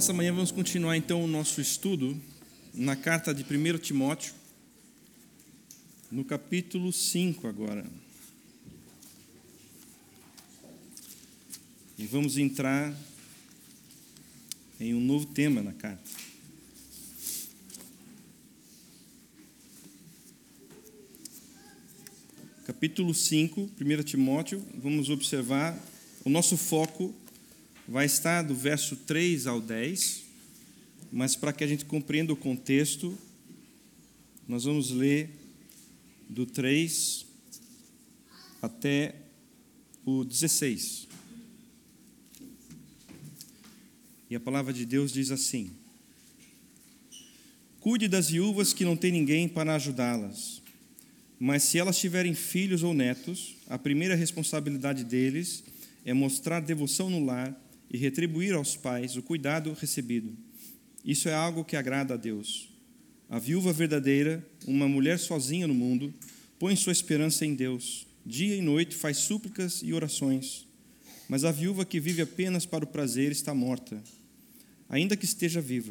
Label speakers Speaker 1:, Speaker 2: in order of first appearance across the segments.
Speaker 1: Nessa manhã vamos continuar então o nosso estudo na carta de 1 Timóteo, no capítulo 5 agora. E vamos entrar em um novo tema na carta. Capítulo 5, 1 Timóteo, vamos observar, o nosso foco vai estar do verso 3 ao 10, mas para que a gente compreenda o contexto, nós vamos ler do 3 até o 16. E a palavra de Deus diz assim: Cuide das viúvas que não têm ninguém para ajudá-las, mas se elas tiverem filhos ou netos, a primeira responsabilidade deles é mostrar devoção no lar e retribuir aos pais o cuidado recebido. Isso é algo que agrada a Deus. A viúva verdadeira, uma mulher sozinha no mundo, põe sua esperança em Deus. Dia e noite faz súplicas e orações. Mas a viúva que vive apenas para o prazer está morta. Ainda que esteja viva,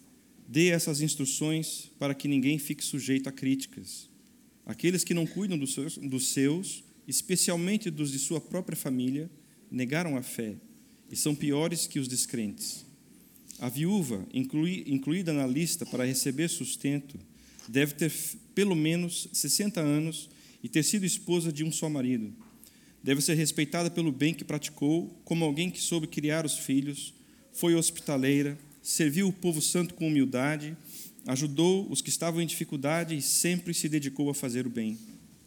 Speaker 1: dê essas instruções para que ninguém fique sujeito a críticas. Aqueles que não cuidam dos seus, especialmente dos de sua própria família, negaram a fé e são piores que os descrentes. A viúva, incluída na lista para receber sustento, deve ter pelo menos 60 anos e ter sido esposa de um só marido. Deve ser respeitada pelo bem que praticou, como alguém que soube criar os filhos, foi hospitaleira, serviu o povo santo com humildade, ajudou os que estavam em dificuldade e sempre se dedicou a fazer o bem.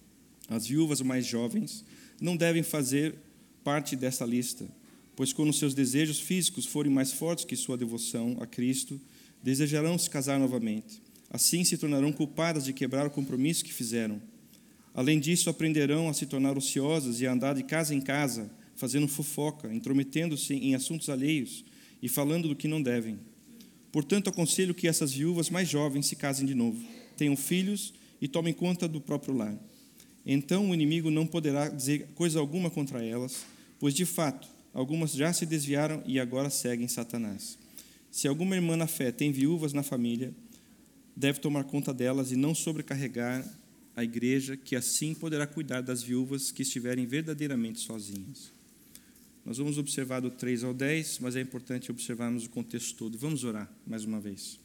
Speaker 1: As viúvas mais jovens não devem fazer parte dessa lista, pois quando seus desejos físicos forem mais fortes que sua devoção a Cristo, desejarão se casar novamente. Assim se tornarão culpadas de quebrar o compromisso que fizeram. Além disso, aprenderão a se tornar ociosas e a andar de casa em casa, fazendo fofoca, intrometendo-se em assuntos alheios e falando do que não devem. Portanto, aconselho que essas viúvas mais jovens se casem de novo, tenham filhos e tomem conta do próprio lar. Então o inimigo não poderá dizer coisa alguma contra elas, pois, de fato, algumas já se desviaram e agora seguem Satanás. Se alguma irmã na fé tem viúvas na família, deve tomar conta delas e não sobrecarregar a igreja, que assim poderá cuidar das viúvas que estiverem verdadeiramente sozinhas. Nós vamos observar do 3 ao 10, mas é importante observarmos o contexto todo. Vamos orar mais uma vez.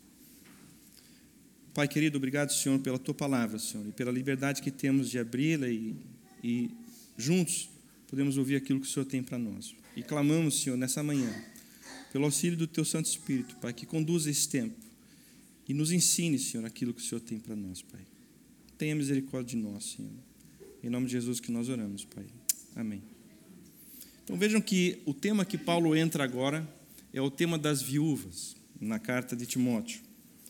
Speaker 1: Pai querido, obrigado, Senhor, pela Tua palavra, Senhor, e pela liberdade que temos de abri-la e juntos podemos ouvir aquilo que o Senhor tem para nós. E clamamos, Senhor, nessa manhã, pelo auxílio do Teu Santo Espírito, Pai, que conduza esse tempo e nos ensine, Senhor, aquilo que o Senhor tem para nós, Pai. Tenha misericórdia de nós, Senhor. Em nome de Jesus que nós oramos, Pai. Amém. Então vejam que o tema que Paulo entra agora é o tema das viúvas, na carta de Timóteo.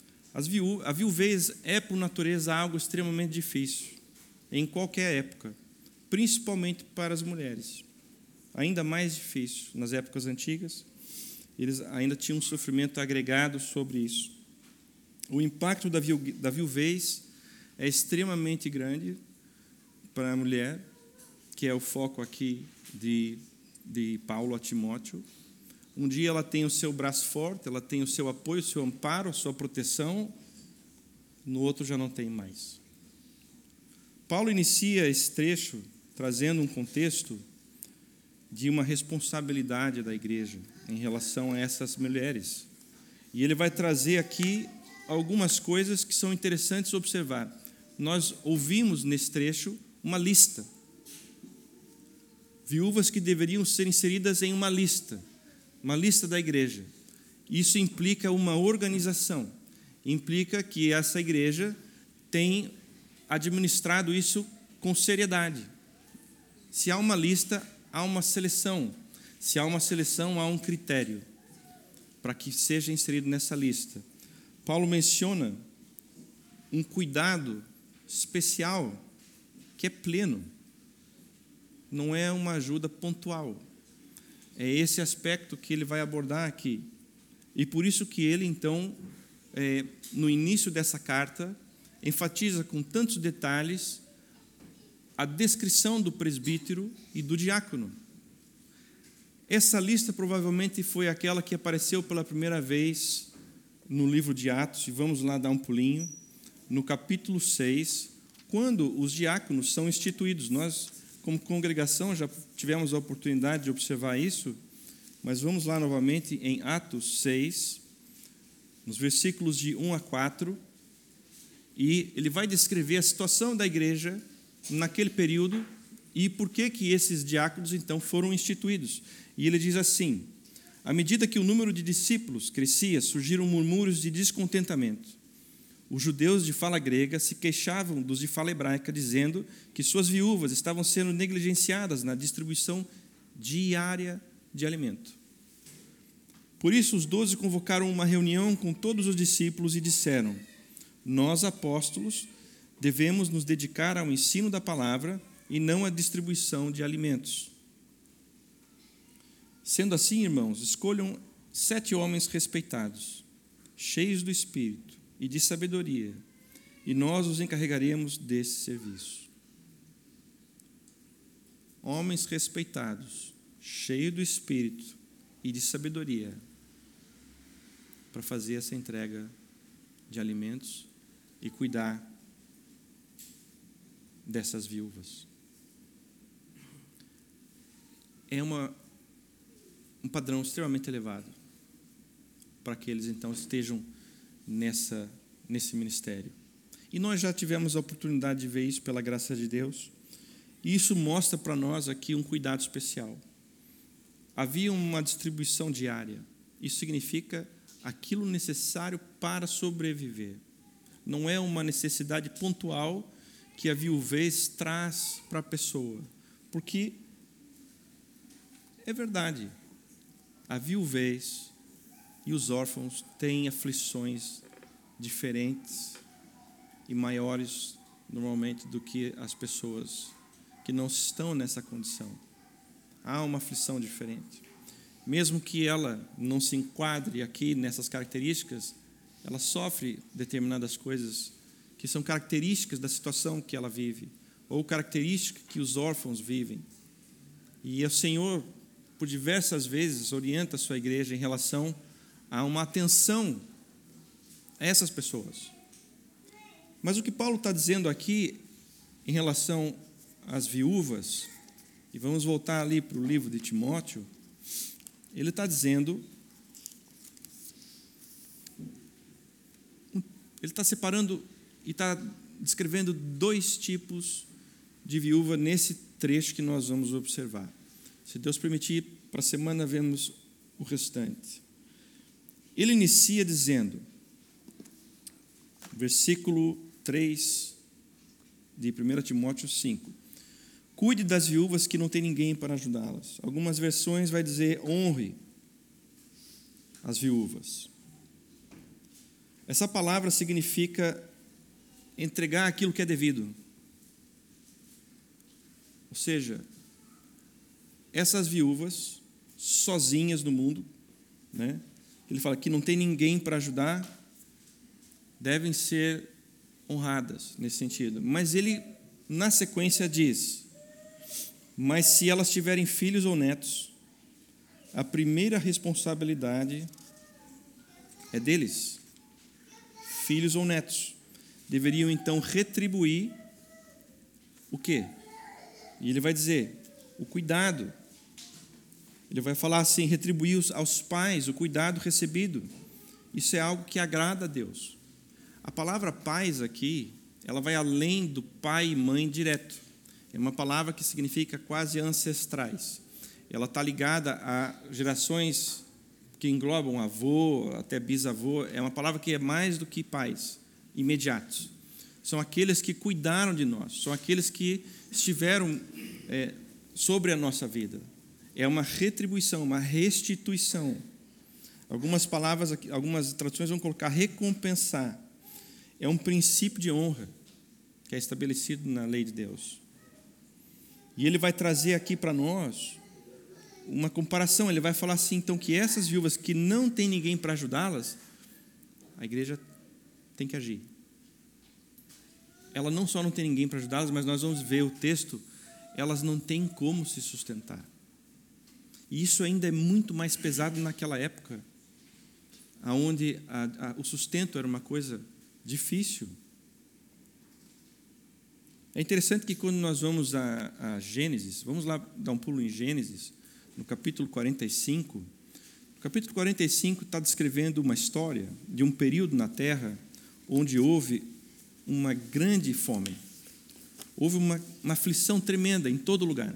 Speaker 1: A viuvez é, por natureza, algo extremamente difícil, em qualquer época, principalmente para as mulheres. Ainda mais difícil nas épocas antigas, eles ainda tinham um sofrimento agregado sobre isso. O impacto da viuvez é extremamente grande para a mulher, que é o foco aqui de Paulo a Timóteo. Um dia ela tem o seu braço forte, ela tem o seu apoio, o seu amparo, a sua proteção, no outro já não tem mais. Paulo inicia esse trecho trazendo um contexto de uma responsabilidade da igreja em relação a essas mulheres. E ele vai trazer aqui algumas coisas que são interessantes observar. Nós ouvimos nesse trecho uma lista. Viúvas que deveriam ser inseridas em uma lista da igreja. Isso implica uma organização, implica que essa igreja tem administrado isso com seriedade. Se há uma lista, há uma seleção. Se há uma seleção, há um critério para que seja inserido nessa lista. Paulo menciona um cuidado especial que é pleno. Não é uma ajuda pontual. É esse aspecto que ele vai abordar aqui. E por isso que ele, então, no início dessa carta, enfatiza com tantos detalhes a descrição do presbítero e do diácono. Essa lista provavelmente foi aquela que apareceu pela primeira vez no livro de Atos, e vamos lá dar um pulinho, no capítulo 6, quando os diáconos são instituídos. Nós, como congregação, já tivemos a oportunidade de observar isso, mas vamos lá novamente em Atos 6, nos versículos de 1 a 4, e ele vai descrever a situação da igreja naquele período e por que esses diáconos, então, foram instituídos. E ele diz assim: à medida que o número de discípulos crescia, surgiram murmúrios de descontentamento. Os judeus de fala grega se queixavam dos de fala hebraica, dizendo que suas viúvas estavam sendo negligenciadas na distribuição diária de alimento. Por isso, os 12 convocaram uma reunião com todos os discípulos e disseram: nós, apóstolos, devemos nos dedicar ao ensino da palavra e não à distribuição de alimentos. Sendo assim, irmãos, escolham 7 homens respeitados, cheios do Espírito e de sabedoria, e nós os encarregaremos desse serviço. Homens respeitados, cheios do Espírito e de sabedoria, para fazer essa entrega de alimentos e cuidar dessas viúvas. É um padrão extremamente elevado para que eles então estejam nesse ministério. E nós já tivemos a oportunidade de ver isso pela graça de Deus, e isso mostra para nós aqui um cuidado especial. Havia uma distribuição diária. Isso significa aquilo necessário para sobreviver. Não é uma necessidade pontual que a viuvez traz para a pessoa, porque é verdade, a viuvez e os órfãos têm aflições diferentes e maiores, normalmente, do que as pessoas que não estão nessa condição. Há uma aflição diferente. Mesmo que ela não se enquadre aqui nessas características, ela sofre determinadas coisas que são características da situação que ela vive, ou características que os órfãos vivem. E o Senhor, por diversas vezes, orienta a sua igreja em relação a uma atenção a essas pessoas. Mas o que Paulo está dizendo aqui em relação às viúvas, e vamos voltar ali para o livro de Timóteo, ele está dizendo, ele está separando e está descrevendo 2 tipos de viúva nesse trecho que nós vamos observar. Se Deus permitir, para a semana vemos o restante. Ele inicia dizendo, versículo 3 de 1 Timóteo 5, cuide das viúvas que não tem ninguém para ajudá-las. Algumas versões vai dizer, honre as viúvas. Essa palavra significa entregar aquilo que é devido. Ou seja, essas viúvas, sozinhas no mundo, né? Ele fala que não tem ninguém para ajudar, devem ser honradas nesse sentido. Mas ele, na sequência, diz, mas se elas tiverem filhos ou netos, a primeira responsabilidade é deles. Filhos ou netos deveriam então retribuir o quê? E ele vai dizer, o cuidado. Ele vai falar assim, retribuir aos pais o cuidado recebido. Isso é algo que agrada a Deus. A palavra pais aqui, ela vai além do pai e mãe direto. É uma palavra que significa quase ancestrais. Ela está ligada a gerações que englobam avô, até bisavô. É uma palavra que é mais do que pais imediatos. São aqueles que cuidaram de nós, são aqueles que estiveram sobre a nossa vida. É uma retribuição, uma restituição. Algumas palavras, algumas traduções vão colocar recompensar. É um princípio de honra que é estabelecido na lei de Deus. E ele vai trazer aqui para nós uma comparação. Ele vai falar assim, então, que essas viúvas que não tem ninguém para ajudá-las, a igreja tem que agir. Ela não só não tem ninguém para ajudá-las, mas nós vamos ver o texto, elas não têm como se sustentar. E isso ainda é muito mais pesado naquela época, onde o sustento era uma coisa difícil. É interessante que quando nós vamos a Gênesis, vamos lá dar um pulo em Gênesis, no capítulo 45. O capítulo 45 está descrevendo uma história de um período na Terra onde houve uma grande fome. Houve uma aflição tremenda em todo lugar.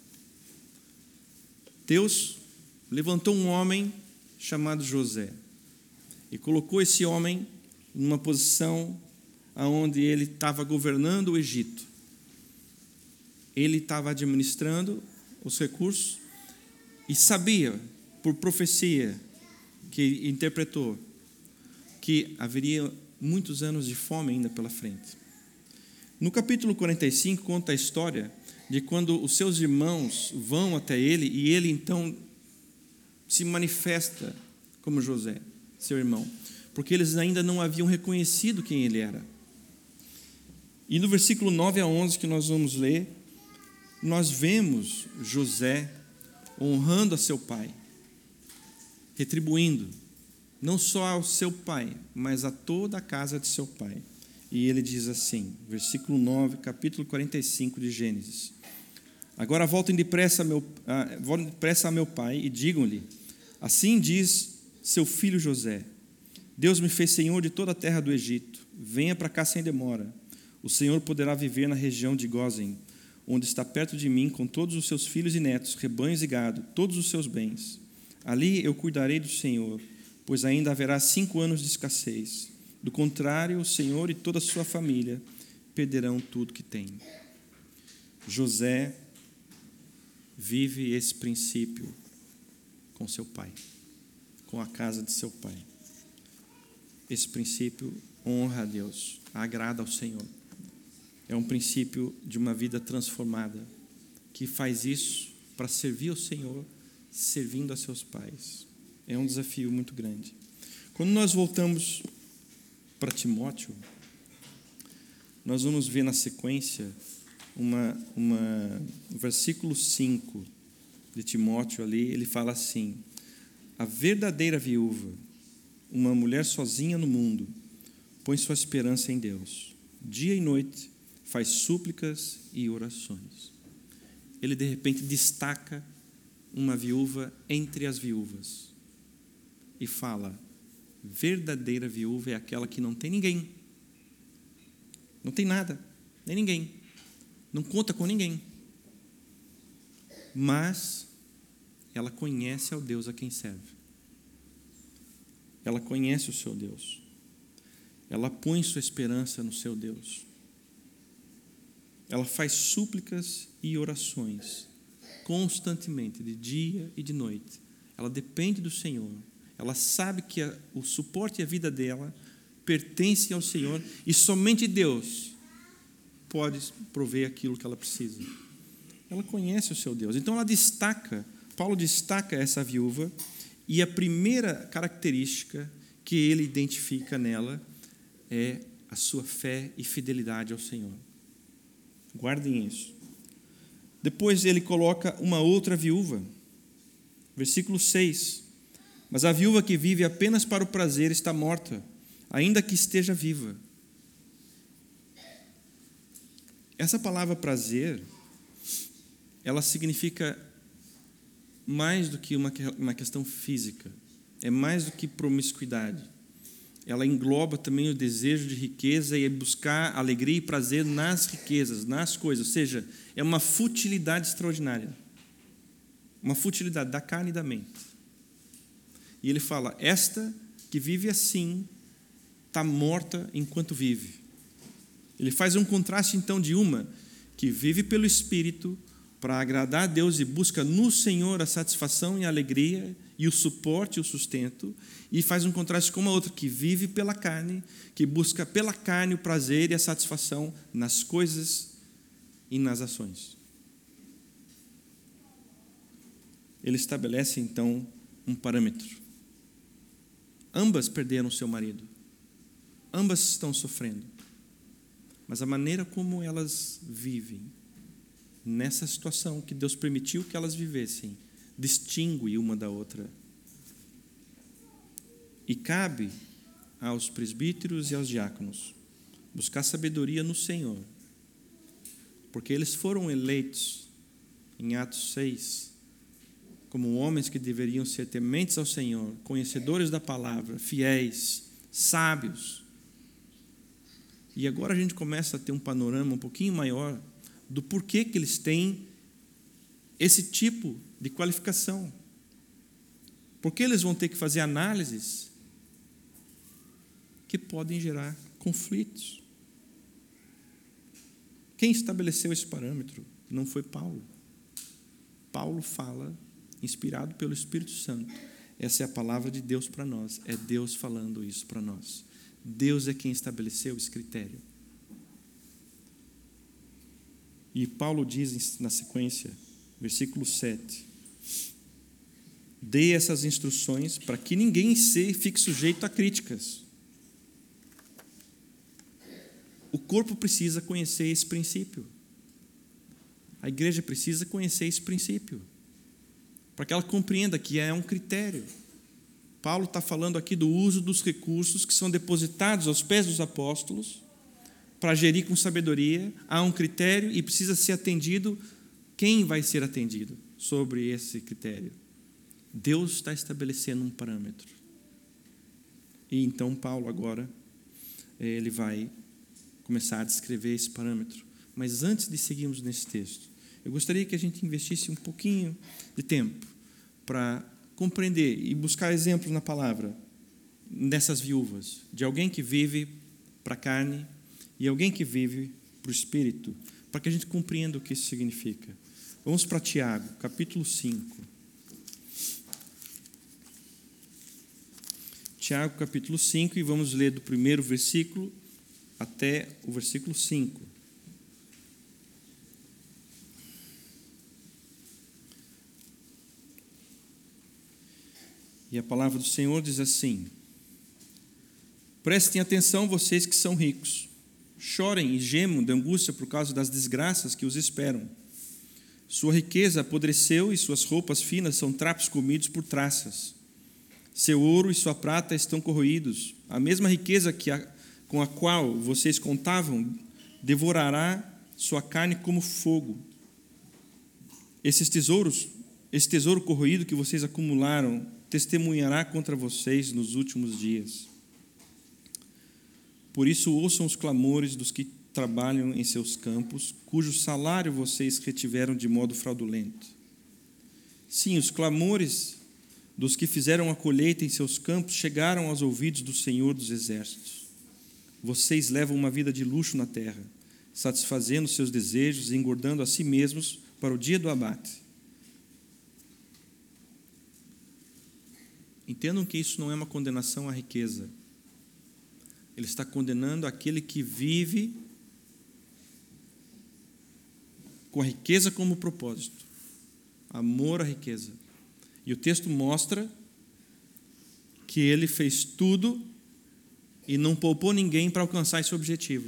Speaker 1: Deus levantou um homem chamado José e colocou esse homem numa posição onde ele estava governando o Egito. Ele estava administrando os recursos e sabia, por profecia que interpretou, que haveria muitos anos de fome ainda pela frente. No capítulo 45 conta a história de quando os seus irmãos vão até ele e ele então se manifesta como José, seu irmão, porque eles ainda não haviam reconhecido quem ele era. E no versículo 9 a 11 que nós vamos ler, nós vemos José honrando a seu pai, retribuindo, não só ao seu pai, mas a toda a casa de seu pai. E ele diz assim, versículo 9, capítulo 45 de Gênesis: agora voltem depressa a meu pai e digam-lhe, assim diz seu filho José, Deus me fez senhor de toda a terra do Egito, venha para cá sem demora, o Senhor poderá viver na região de Gósen, onde está perto de mim, com todos os seus filhos e netos, rebanhos e gado, todos os seus bens. Ali eu cuidarei do Senhor, pois ainda haverá 5 anos de escassez. Do contrário, o Senhor e toda a sua família perderão tudo que têm. José vive esse princípio com seu pai, com a casa de seu pai. Esse princípio honra a Deus, agrada ao Senhor. É um princípio de uma vida transformada, que faz isso para servir ao Senhor, servindo a seus pais. É um desafio muito grande. Quando nós voltamos para Timóteo, nós vamos ver na sequência o versículo 5 de Timóteo ali, ele fala assim: a verdadeira viúva, uma mulher sozinha no mundo, põe sua esperança em Deus. Dia e noite faz súplicas e orações. Ele de repente destaca uma viúva entre as viúvas e fala: verdadeira viúva é aquela que não tem ninguém, não tem nada, nem ninguém, não conta com ninguém, mas ela conhece ao Deus a quem serve, ela conhece o seu Deus, ela põe sua esperança no seu Deus, ela faz súplicas e orações constantemente, de dia e de noite. Ela depende do Senhor. Ela sabe que o suporte e a vida dela pertence ao Senhor e somente Deus pode prover aquilo que ela precisa. Ela conhece o seu Deus. Então Paulo destaca essa viúva, e a primeira característica que ele identifica nela é a sua fé e fidelidade ao Senhor. Guardem isso. Depois ele coloca uma outra viúva. Versículo 6. Mas a viúva que vive apenas para o prazer está morta, ainda que esteja viva. Essa palavra prazer, ela significa mais do que uma questão física. É mais do que promiscuidade. Ela engloba também o desejo de riqueza e buscar alegria e prazer nas riquezas, nas coisas. Ou seja, é uma futilidade extraordinária. Uma futilidade da carne e da mente. E ele fala, esta que vive assim está morta enquanto vive. Ele faz um contraste, então, de uma que vive pelo Espírito para agradar a Deus e busca no Senhor a satisfação e a alegria e o suporte e o sustento, e faz um contraste com uma outra que vive pela carne, que busca pela carne o prazer e a satisfação nas coisas e nas ações. Ele estabelece, então, um parâmetro. Ambas perderam seu marido. Ambas estão sofrendo. Mas a maneira como elas vivem nessa situação que Deus permitiu que elas vivessem distingue uma da outra. E cabe aos presbíteros e aos diáconos buscar sabedoria no Senhor, porque eles foram eleitos em Atos 6 como homens que deveriam ser tementes ao Senhor, conhecedores da palavra, fiéis, sábios. E agora a gente começa a ter um panorama um pouquinho maior do porquê que eles têm esse tipo de qualificação. Porque eles vão ter que fazer análises que podem gerar conflitos. Quem estabeleceu esse parâmetro não foi Paulo. Paulo fala, inspirado pelo Espírito Santo. Essa é a palavra de Deus para nós. É Deus falando isso para nós. Deus é quem estabeleceu esse critério. E Paulo diz na sequência, versículo 7, dê essas instruções para que ninguém fique sujeito a críticas. O corpo precisa conhecer esse princípio. A igreja precisa conhecer esse princípio, para que ela compreenda que é um critério. Paulo está falando aqui do uso dos recursos que são depositados aos pés dos apóstolos para gerir com sabedoria. Há um critério e precisa ser atendido. Quem vai ser atendido sobre esse critério? Deus está estabelecendo um parâmetro. E então Paulo agora, ele vai começar a descrever esse parâmetro. Mas antes de seguirmos nesse texto, eu gostaria que a gente investisse um pouquinho de tempo para compreender e buscar exemplos na palavra dessas viúvas, de alguém que vive para a carne e alguém que vive para o espírito, para que a gente compreenda o que isso significa. Vamos para Tiago, capítulo 5. Tiago, capítulo 5, e vamos ler do primeiro versículo até o versículo 5. E a palavra do Senhor diz assim: prestem atenção, vocês que são ricos, chorem e gemam de angústia por causa das desgraças que os esperam. Sua riqueza apodreceu e suas roupas finas são trapos comidos por traças. Seu ouro e sua prata estão corroídos. A mesma riqueza com a qual vocês contavam devorará sua carne como fogo. Esse tesouro corroído que vocês acumularam testemunhará contra vocês nos últimos dias. Por isso, ouçam os clamores dos que trabalham em seus campos, cujo salário vocês retiveram de modo fraudulento. Sim, os clamores dos que fizeram a colheita em seus campos chegaram aos ouvidos do Senhor dos Exércitos. Vocês levam uma vida de luxo na terra, satisfazendo seus desejos e engordando a si mesmos para o dia do abate. Entendam que isso não é uma condenação à riqueza. Ele está condenando aquele que vive com a riqueza como propósito. Amor à riqueza. E o texto mostra que ele fez tudo e não poupou ninguém para alcançar esse objetivo.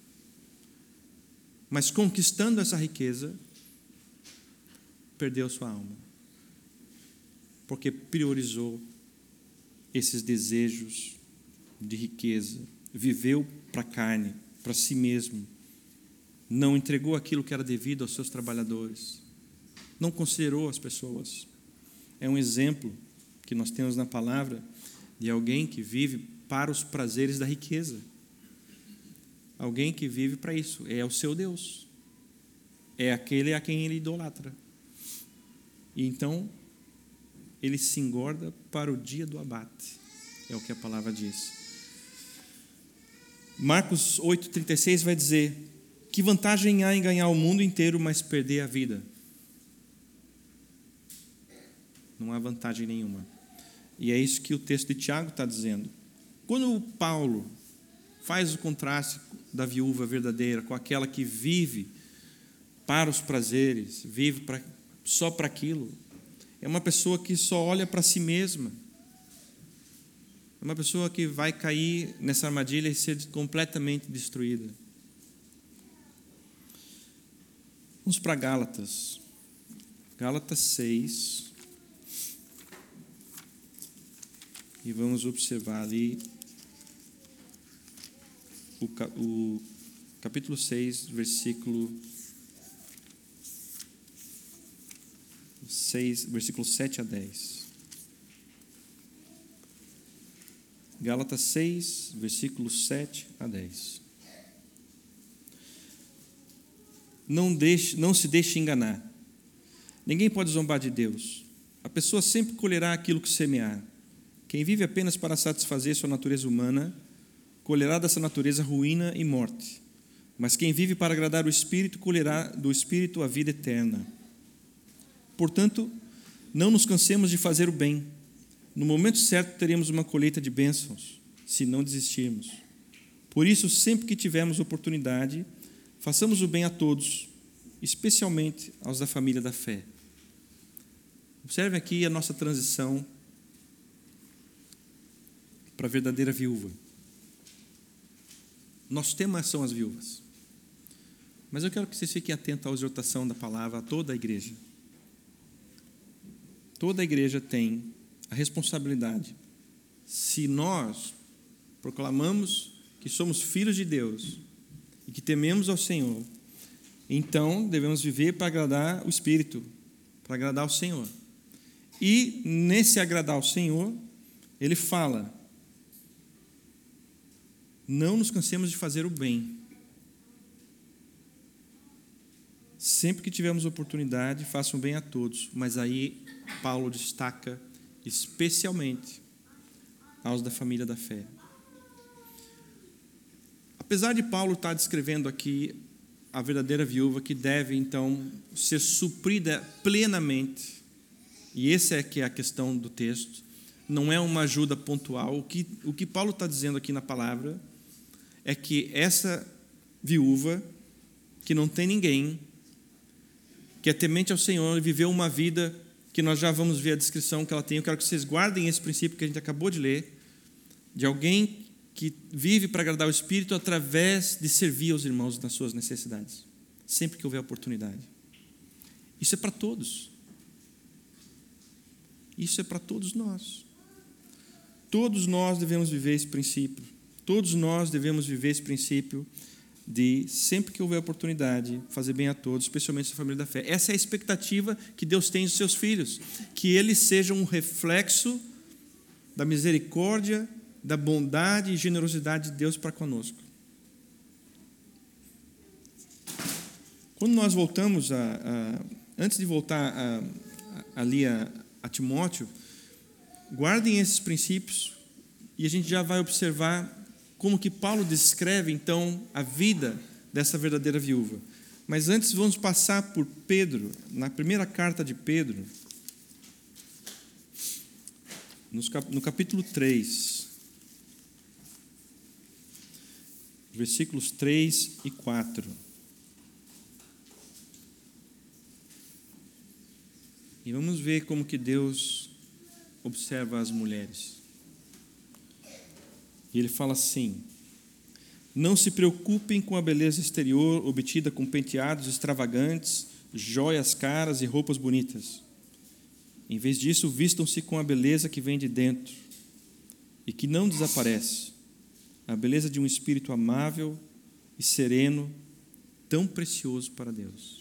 Speaker 1: Mas conquistando essa riqueza, perdeu sua alma. Porque priorizou esses desejos de riqueza, viveu para a carne, para si mesmo, não entregou aquilo que era devido aos seus trabalhadores, não considerou as pessoas. É um exemplo que nós temos na palavra de alguém que vive para os prazeres da riqueza, alguém que vive para isso, é o seu Deus, é aquele a quem ele idolatra, e então ele se engorda para o dia do abate, é o que a palavra diz. Marcos 8,36 vai dizer: que vantagem há em ganhar o mundo inteiro, mas perder a vida? Não há vantagem nenhuma. E é isso que o texto de Tiago está dizendo. Quando Paulo faz o contraste da viúva verdadeira com aquela que vive para os prazeres, vive só para aquilo, é uma pessoa que só olha para si mesma. É uma pessoa que vai cair nessa armadilha e ser completamente destruída. Vamos para Gálatas. Gálatas 6. e vamos observar ali o capítulo 6, versículo 7 a 10. Gálatas 6, versículos 7 a 10. Não se deixe enganar. Ninguém pode zombar de Deus. A pessoa sempre colherá aquilo que semear. Quem vive apenas para satisfazer sua natureza humana, colherá dessa natureza ruína e morte. Mas quem vive para agradar o Espírito, colherá do Espírito a vida eterna. Portanto, não nos cansemos de fazer o bem. No momento certo teremos uma colheita de bênçãos, se não desistirmos. Por isso, sempre que tivermos oportunidade, façamos o bem a todos, especialmente aos da família da fé. Observe aqui a nossa transição para a verdadeira viúva. Nosso tema são as viúvas. Mas eu quero que vocês fiquem atentos à exortação da palavra a toda a igreja. Toda a igreja tem a responsabilidade. Se nós proclamamos que somos filhos de Deus e que tememos ao Senhor, então devemos viver para agradar o Espírito, para agradar ao Senhor. E nesse agradar ao Senhor, ele fala: não nos cansemos de fazer o bem. Sempre que tivermos oportunidade, façam bem a todos. Mas aí Paulo destaca especialmente aos da família da fé. Apesar de Paulo estar descrevendo aqui a verdadeira viúva que deve, então, ser suprida plenamente, e essa é que é a questão do texto, não é uma ajuda pontual. O que Paulo está dizendo aqui na palavra é que essa viúva, que não tem ninguém, que é temente ao Senhor e viveu uma vida que nós já vamos ver a descrição que ela tem. Eu quero que vocês guardem esse princípio que a gente acabou de ler, de alguém que vive para agradar o Espírito através de servir aos irmãos nas suas necessidades, sempre que houver oportunidade. Isso é para todos. Isso é para todos nós. Todos nós devemos viver esse princípio. Todos nós devemos viver esse princípio de, sempre que houver oportunidade, fazer bem a todos, especialmente a família da fé. Essa é a expectativa que Deus tem dos seus filhos, que eles sejam um reflexo da misericórdia, da bondade e generosidade de Deus para conosco. Quando nós voltamos antes de voltar ali a Timóteo, guardem esses princípios e a gente já vai observar como que Paulo descreve, então, a vida dessa verdadeira viúva. Mas antes vamos passar por Pedro, na primeira carta de Pedro, no capítulo 3, versículos 3 e 4. E vamos ver como que Deus observa as mulheres. E ele fala assim: não se preocupem com a beleza exterior obtida com penteados extravagantes, joias caras e roupas bonitas. Em vez disso, vistam-se com a beleza que vem de dentro e que não desaparece, a beleza de um espírito amável e sereno, tão precioso para Deus.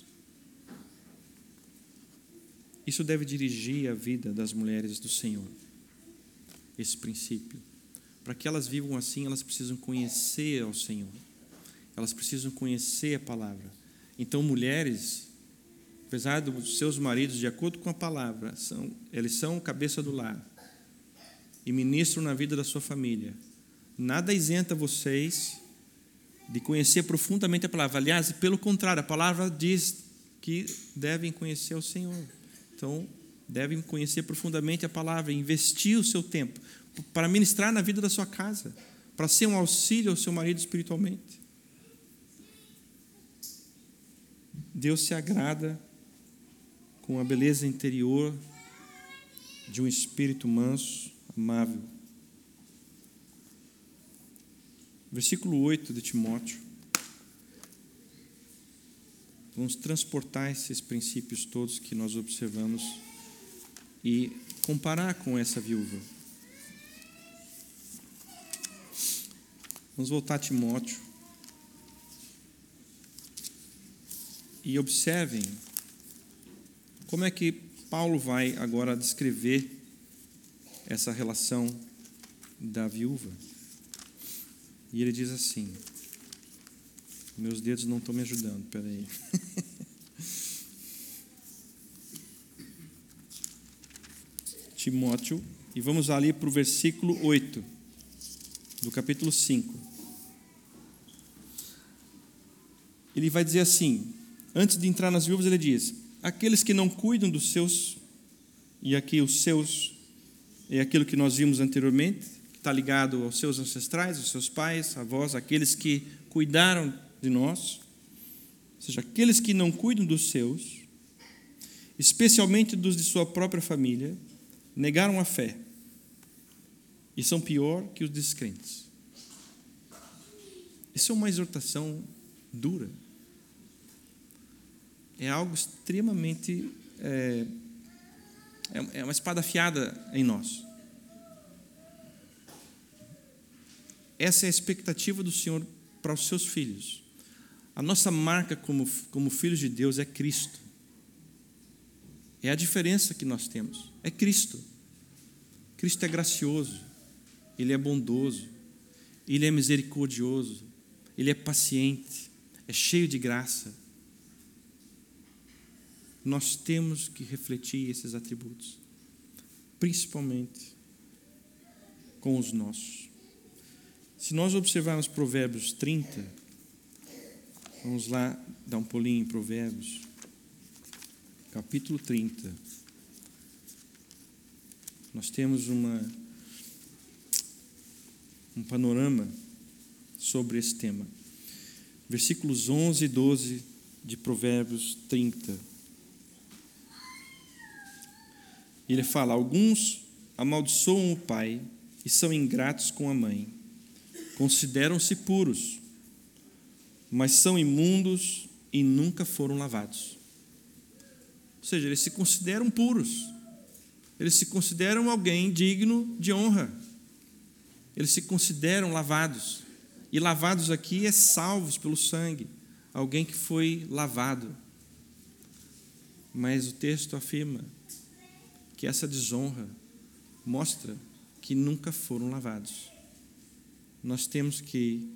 Speaker 1: Isso deve dirigir a vida das mulheres do Senhor, esse princípio. Para que elas vivam assim, elas precisam conhecer ao Senhor. Elas precisam conhecer a palavra. Então, mulheres, apesar dos seus maridos, de acordo com a palavra, eles são a cabeça do lar e ministram na vida da sua família. Nada isenta vocês de conhecer profundamente a palavra. Aliás, pelo contrário, a palavra diz que devem conhecer o Senhor. Então, devem conhecer profundamente a palavra, investir o seu tempo para ministrar na vida da sua casa, para ser um auxílio ao seu marido espiritualmente. Deus se agrada com a beleza interior de um espírito manso, amável. Versículo 8 de Timóteo. Vamos transportar esses princípios todos que nós observamos e comparar com essa viúva. Vamos voltar a Timóteo. E observem como é que Paulo vai agora descrever essa relação da viúva. E ele diz assim, meus dedos não estão me ajudando, peraí. Timóteo, e vamos ali para o versículo 8, do capítulo 5. Ele vai dizer assim, antes de entrar nas viúvas, ele diz, aqueles que não cuidam dos seus, e aqui os seus, é aquilo que nós vimos anteriormente, que está ligado aos seus ancestrais, aos seus pais, avós, aqueles que cuidaram de nós, ou seja, aqueles que não cuidam dos seus, especialmente dos de sua própria família, negaram a fé e são pior que os descrentes. Isso é uma exortação dura. É algo extremamente... É uma espada afiada em nós. Essa é a expectativa do Senhor para os seus filhos. A nossa marca como filhos de Deus é Cristo. É a diferença que nós temos. É Cristo. Cristo é gracioso. Ele é bondoso. Ele é misericordioso. Ele é paciente. É cheio de graça. Nós temos que refletir esses atributos. Principalmente com os nossos. Se nós observarmos Provérbios 30, vamos lá dar um pulinho em Provérbios, capítulo 30. Nós temos um panorama sobre esse tema. Versículos 11 e 12 de Provérbios 30. Ele fala, alguns amaldiçoam o pai e são ingratos com a mãe. Consideram-se puros, mas são imundos e nunca foram lavados. Ou seja, eles se consideram puros. Eles se consideram alguém digno de honra. Eles se consideram lavados. E lavados aqui é salvos pelo sangue. Alguém que foi lavado. Mas o texto afirma que essa desonra mostra que nunca foram lavados. Nós temos que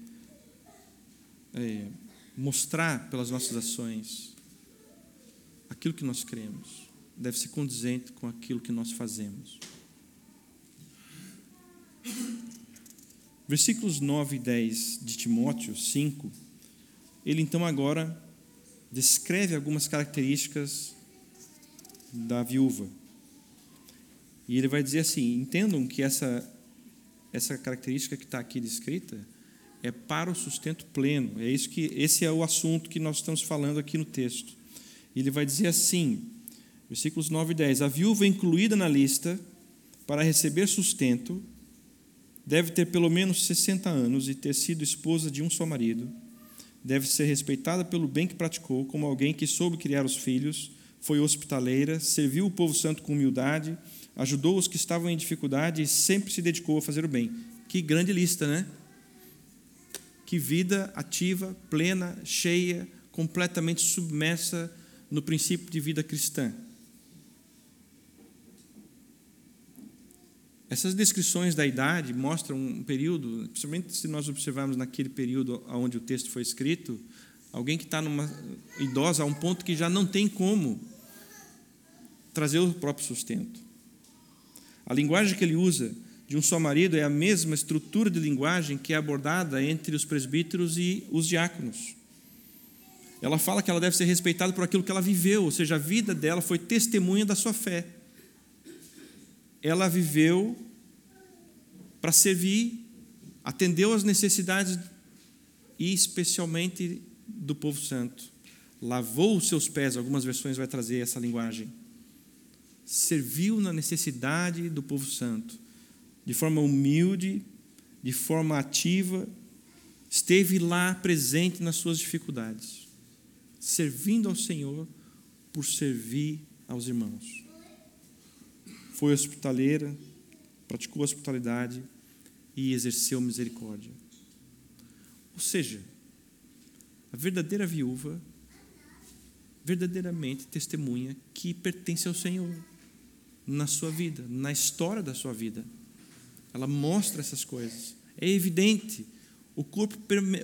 Speaker 1: mostrar pelas nossas ações aquilo que nós cremos. Deve ser condizente com aquilo que nós fazemos. Versículos 9 e 10 de Timóteo 5, ele então agora descreve algumas características da viúva. E ele vai dizer assim, entendam que essa característica que está aqui descrita é para o sustento pleno. Esse é o assunto que nós estamos falando aqui no texto. Ele vai dizer assim, versículos 9 e 10, a viúva incluída na lista para receber sustento deve ter pelo menos 60 anos e ter sido esposa de um só marido. Deve ser respeitada pelo bem que praticou, como alguém que soube criar os filhos, foi hospitaleira, serviu o povo santo com humildade, ajudou os que estavam em dificuldade e sempre se dedicou a fazer o bem. Que grande lista, né? Que vida ativa, plena, cheia, completamente submersa no princípio de vida cristã. Essas descrições da idade mostram um período, principalmente se nós observarmos naquele período onde o texto foi escrito, alguém que está numa idosa a um ponto que já não tem como trazer o próprio sustento. A linguagem que ele usa de um só marido é a mesma estrutura de linguagem que é abordada entre os presbíteros e os diáconos. Ela fala que ela deve ser respeitada por aquilo que ela viveu, ou seja, a vida dela foi testemunha da sua fé. Ela viveu para servir, atendeu às necessidades e especialmente do povo santo. Lavou os seus pés, algumas versões vai trazer essa linguagem. Serviu na necessidade do povo santo, de forma humilde, de forma ativa, esteve lá presente nas suas dificuldades, servindo ao Senhor por servir aos irmãos. Foi hospitaleira, praticou hospitalidade e exerceu misericórdia. seja, a verdadeira viúva verdadeiramente testemunha que pertence ao Senhor na sua vida, na história da sua vida. Ela mostra essas coisas. É evidente. O corpo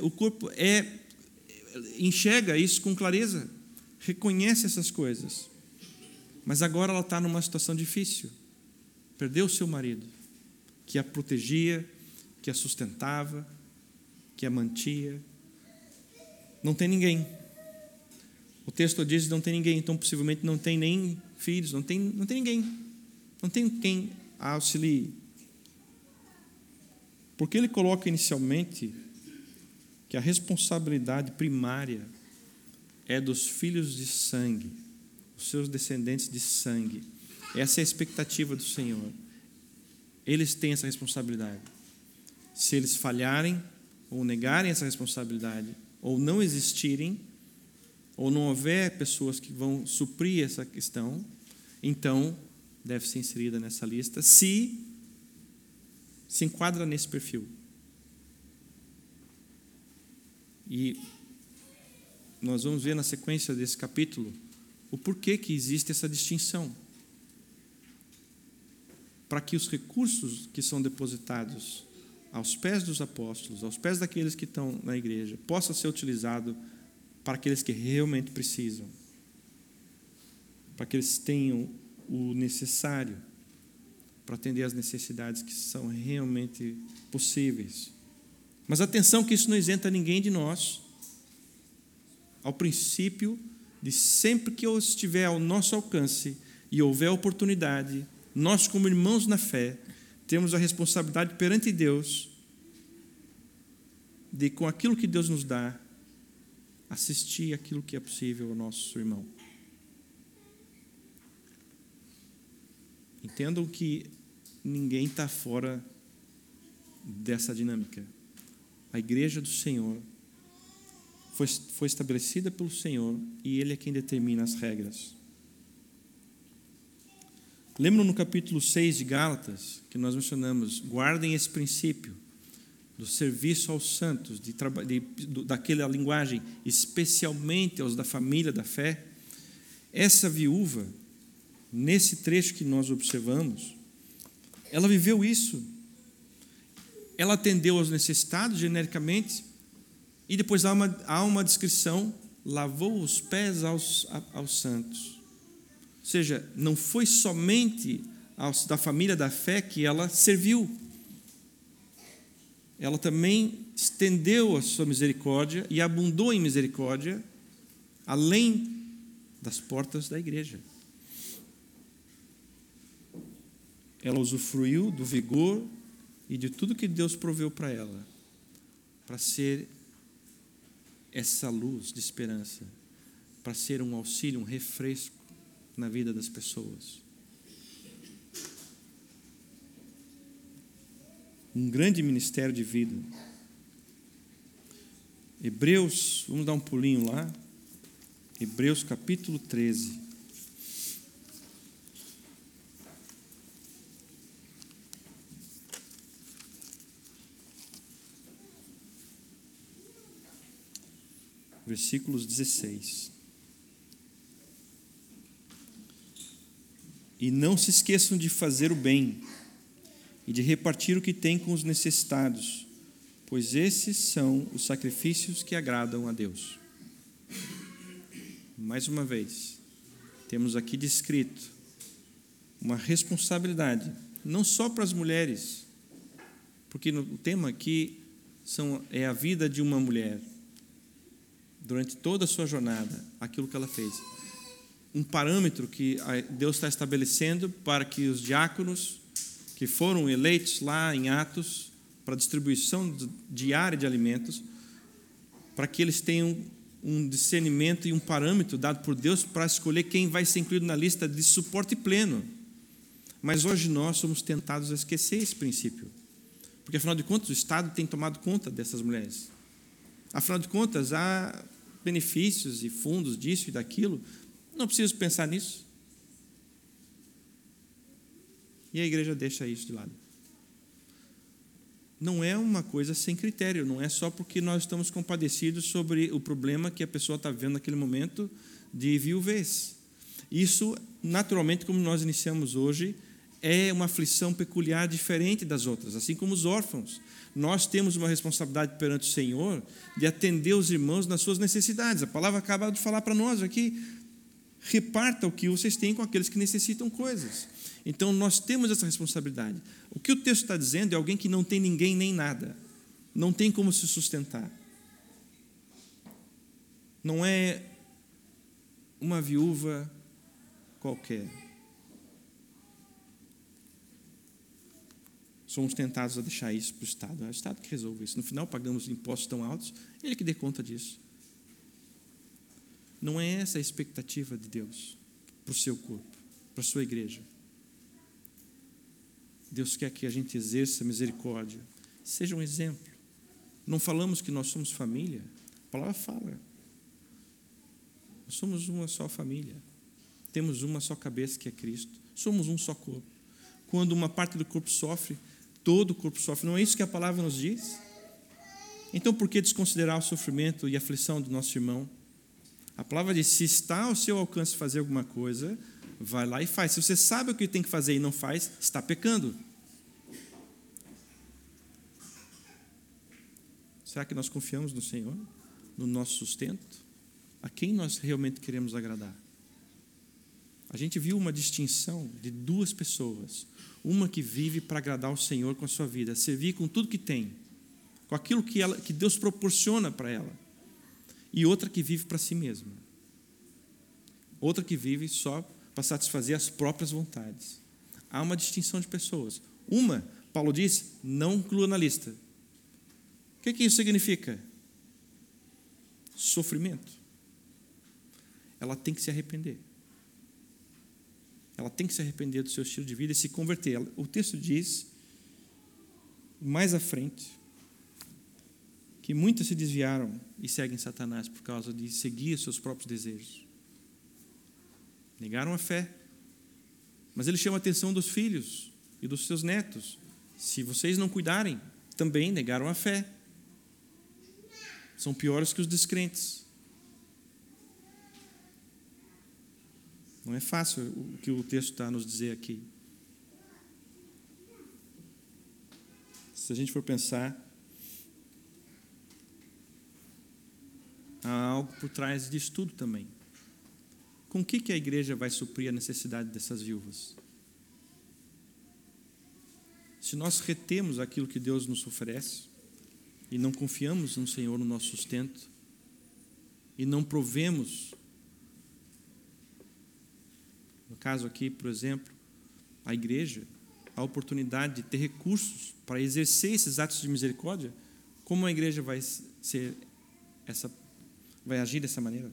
Speaker 1: enxerga isso com clareza, reconhece essas coisas. Mas agora ela está numa situação difícil. Perdeu o seu marido, que a protegia, que a sustentava, que a mantia. Não tem ninguém. O texto diz que não tem ninguém, então possivelmente não tem nem filhos, não tem ninguém. Não tem quem a auxilie. Porque ele coloca inicialmente que a responsabilidade primária é dos filhos de sangue, os seus descendentes de sangue. Essa é a expectativa do Senhor. Eles têm essa responsabilidade. Se eles falharem, ou negarem essa responsabilidade, ou não existirem, ou não houver pessoas que vão suprir essa questão, então deve ser inserida nessa lista, se enquadra nesse perfil. E nós vamos ver na sequência desse capítulo o porquê que existe essa distinção. Para que os recursos que são depositados aos pés dos apóstolos, aos pés daqueles que estão na igreja, possam ser utilizados para aqueles que realmente precisam, para que eles tenham o necessário para atender às necessidades que são realmente possíveis. Mas atenção que isso não isenta ninguém de nós ao princípio de sempre que eu estiver ao nosso alcance e houver oportunidade, nós como irmãos na fé, temos a responsabilidade perante Deus de, com aquilo que Deus nos dá, assistir aquilo que é possível ao nosso irmão. Entendam que ninguém está fora dessa dinâmica. A igreja do Senhor foi estabelecida pelo Senhor e Ele é quem determina as regras. Lembram no capítulo 6 de Gálatas que nós mencionamos, guardem esse princípio do serviço aos santos, daquela linguagem, especialmente aos da família da fé. Essa viúva, nesse trecho que nós observamos, ela viveu isso. Ela atendeu aos necessitados genericamente e depois há uma descrição, lavou os pés aos santos. Ou seja, não foi somente da família da fé que ela serviu. Ela também estendeu a sua misericórdia e abundou em misericórdia além das portas da igreja. Ela usufruiu do vigor e de tudo que Deus proveu para ela, para ser essa luz de esperança, para ser um auxílio, um refresco na vida das pessoas. Um grande ministério de vida. Hebreus, vamos dar um pulinho lá. Hebreus capítulo 13. Versículos 16. E não se esqueçam de fazer o bem e de repartir o que tem com os necessitados, pois esses são os sacrifícios que agradam a Deus. Mais uma vez, temos aqui descrito uma responsabilidade, não só para as mulheres, porque o tema aqui é a vida de uma mulher, durante toda a sua jornada, aquilo que ela fez. Um parâmetro que Deus está estabelecendo para que os diáconos que foram eleitos lá em Atos para a distribuição diária de alimentos, para que eles tenham um discernimento e um parâmetro dado por Deus para escolher quem vai ser incluído na lista de suporte pleno. Mas hoje nós somos tentados a esquecer esse princípio, porque afinal de contas o Estado tem tomado conta dessas mulheres. Afinal de contas há benefícios e fundos disso e daquilo. Não preciso pensar nisso. E a igreja deixa isso de lado. não é uma coisa sem critério, não é só porque nós estamos compadecidos sobre o problema que a pessoa está vivendo naquele momento de viuvez. Isso, naturalmente, como nós iniciamos hoje, é uma aflição peculiar, diferente das outras, assim como os órfãos. Nós temos uma responsabilidade perante o Senhor de atender os irmãos nas suas necessidades. A palavra acaba de falar para nós aqui: reparta o que vocês têm com aqueles que necessitam coisas. Então, nós temos essa responsabilidade. O que o texto está dizendo é alguém que não tem ninguém nem nada, não tem como se sustentar. Não é uma viúva qualquer. Somos tentados a deixar isso para o Estado. É o Estado que resolve isso. No final, pagamos impostos tão altos, ele que dê conta disso. Não é essa a expectativa de Deus para o seu corpo, para a sua igreja. Deus quer que a gente exerça misericórdia, seja um exemplo. Não falamos que nós somos família? A palavra fala. Nós somos uma só família. Temos uma só cabeça, que é Cristo. Somos um só corpo. Quando uma parte do corpo sofre, todo o corpo sofre. Não é isso que a palavra nos diz? Então, por que desconsiderar o sofrimento e a aflição do nosso irmão? A palavra diz: se está ao seu alcance fazer alguma coisa, vai lá e faz. Se você sabe o que tem que fazer e não faz, está pecando. Será que nós confiamos no Senhor, no nosso sustento? A quem nós realmente queremos agradar? A gente viu uma distinção de duas pessoas. Uma que vive para agradar o Senhor com a sua vida, servir com tudo que tem, com aquilo que Deus proporciona para ela. E outra que vive para si mesma. Outra que vive só para satisfazer as próprias vontades. Há uma distinção de pessoas. Uma, Paulo diz, não inclua na lista. O que isso significa? Sofrimento. Ela tem que se arrepender. Ela tem que se arrepender do seu estilo de vida e se converter. O texto diz, mais à frente, que muitos se desviaram e seguem Satanás por causa de seguir os seus próprios desejos. Negaram a fé. Mas ele chama a atenção dos filhos e dos seus netos. Se vocês não cuidarem, também negaram a fé. São piores que os descrentes. Não é fácil o que o texto está a nos dizer aqui. Se a gente for pensar, há algo por trás disso tudo também. Com o que a igreja vai suprir a necessidade dessas viúvas? Se nós retemos aquilo que Deus nos oferece e não confiamos no Senhor no nosso sustento e não provemos, no caso aqui, por exemplo, a igreja, a oportunidade de ter recursos para exercer esses atos de misericórdia, como a igreja vai agir dessa maneira?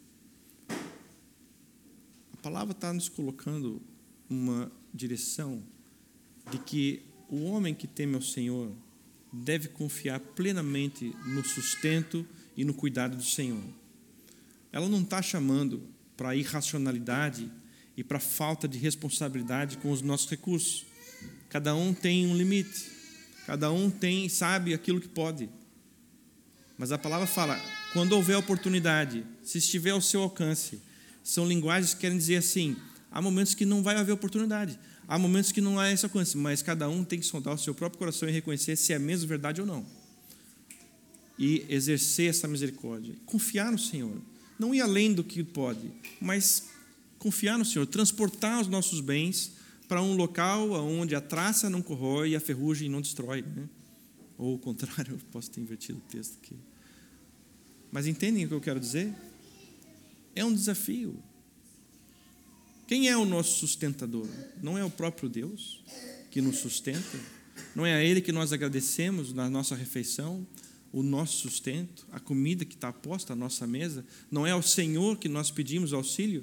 Speaker 1: A palavra está nos colocando uma direção de que o homem que teme ao Senhor deve confiar plenamente no sustento e no cuidado do Senhor. Ela não está chamando para a irracionalidade e para a falta de responsabilidade com os nossos recursos. Cada um tem um limite, cada um sabe aquilo que pode. Mas a palavra fala, quando houver oportunidade, se estiver ao seu alcance, são linguagens que querem dizer assim, há momentos que não vai haver oportunidade, há momentos que não há esse alcance, mas cada um tem que sondar o seu próprio coração e reconhecer se é mesmo verdade ou não. E exercer essa misericórdia, confiar no Senhor, não ir além do que pode, mas confiar no Senhor, transportar os nossos bens para um local onde a traça não corrói e a ferrugem não destrói, né? Ou o contrário, eu posso ter invertido o texto aqui. Mas entendem o que eu quero dizer? É um desafio. Quem é o nosso sustentador? Não é o próprio Deus que nos sustenta? Não é a Ele que nós agradecemos na nossa refeição, o nosso sustento, a comida que está posta à nossa mesa? Não é ao Senhor que nós pedimos auxílio?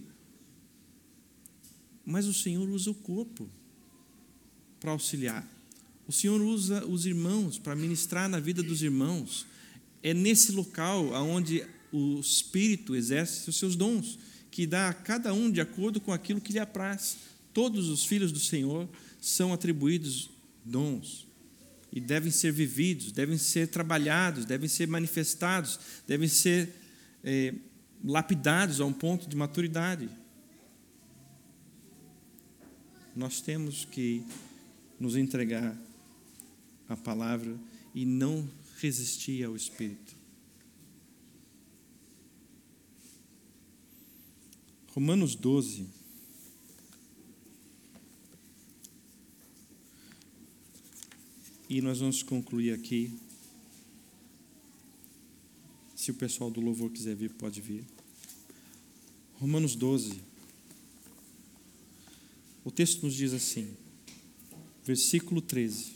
Speaker 1: Mas o Senhor usa o corpo para auxiliar. O Senhor usa os irmãos para ministrar na vida dos irmãos. É nesse local onde o Espírito exerce os seus dons, que dá a cada um de acordo com aquilo que lhe apraz. Todos os filhos do Senhor são atribuídos dons. e devem ser vividos, devem ser trabalhados, devem ser manifestados, devem ser lapidados a um ponto de maturidade. Nós temos que nos entregar à palavra e não resistir ao Espírito. Romanos 12. E nós vamos concluir aqui. Se o pessoal do louvor quiser vir, pode vir. Romanos 12. O texto nos diz assim, versículo 13.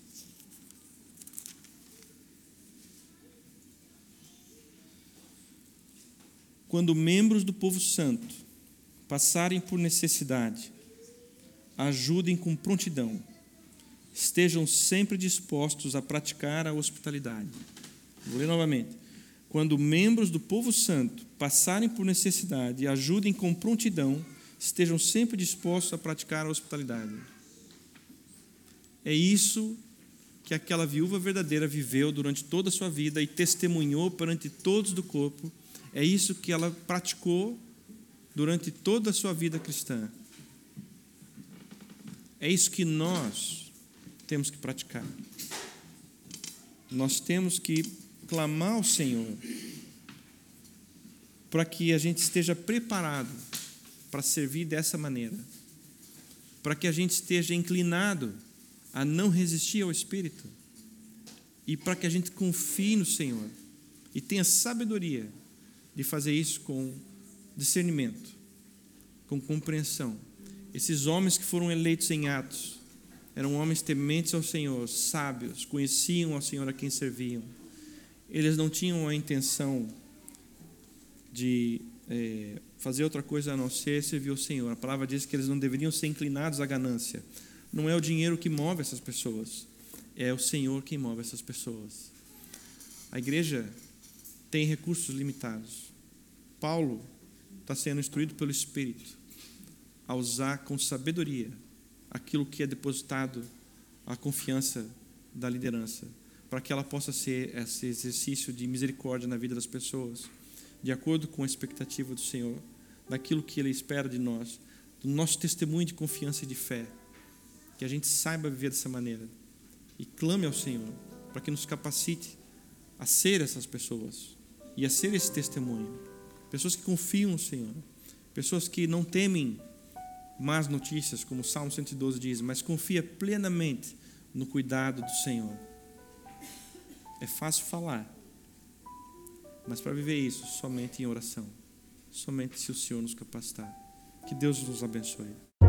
Speaker 1: Quando membros do povo santo passarem por necessidade, ajudem com prontidão, estejam sempre dispostos a praticar a hospitalidade. Vou ler novamente. Quando membros do povo santo passarem por necessidade, ajudem com prontidão, estejam sempre dispostos a praticar a hospitalidade. É isso que aquela viúva verdadeira viveu durante toda a sua vida e testemunhou perante todos do corpo. É isso que ela praticou durante toda a sua vida cristã. É isso que nós temos que praticar. Nós temos que clamar ao Senhor para que a gente esteja preparado para servir dessa maneira, para que a gente esteja inclinado a não resistir ao Espírito e para que a gente confie no Senhor e tenha sabedoria de fazer isso com discernimento, com compreensão. Esses homens que foram eleitos em Atos eram homens tementes ao Senhor, sábios, conheciam ao Senhor a quem serviam. Eles não tinham a intenção de fazer outra coisa a não ser servir ao Senhor. A palavra diz que eles não deveriam ser inclinados à ganância. Não é o dinheiro que move essas pessoas, é o Senhor quem move essas pessoas. A igreja tem recursos limitados. Paulo está sendo instruído pelo Espírito a usar com sabedoria aquilo que é depositado à confiança da liderança, para que ela possa ser esse exercício de misericórdia na vida das pessoas, de acordo com a expectativa do Senhor, daquilo que Ele espera de nós, do nosso testemunho de confiança e de fé, que a gente saiba viver dessa maneira e clame ao Senhor para que nos capacite a ser essas pessoas e a ser esse testemunho. Pessoas que confiam no Senhor, pessoas que não temem más notícias, como o Salmo 112 diz, mas confia plenamente no cuidado do Senhor. É fácil falar, mas para viver isso, somente em oração, somente se o Senhor nos capacitar. Que Deus nos abençoe.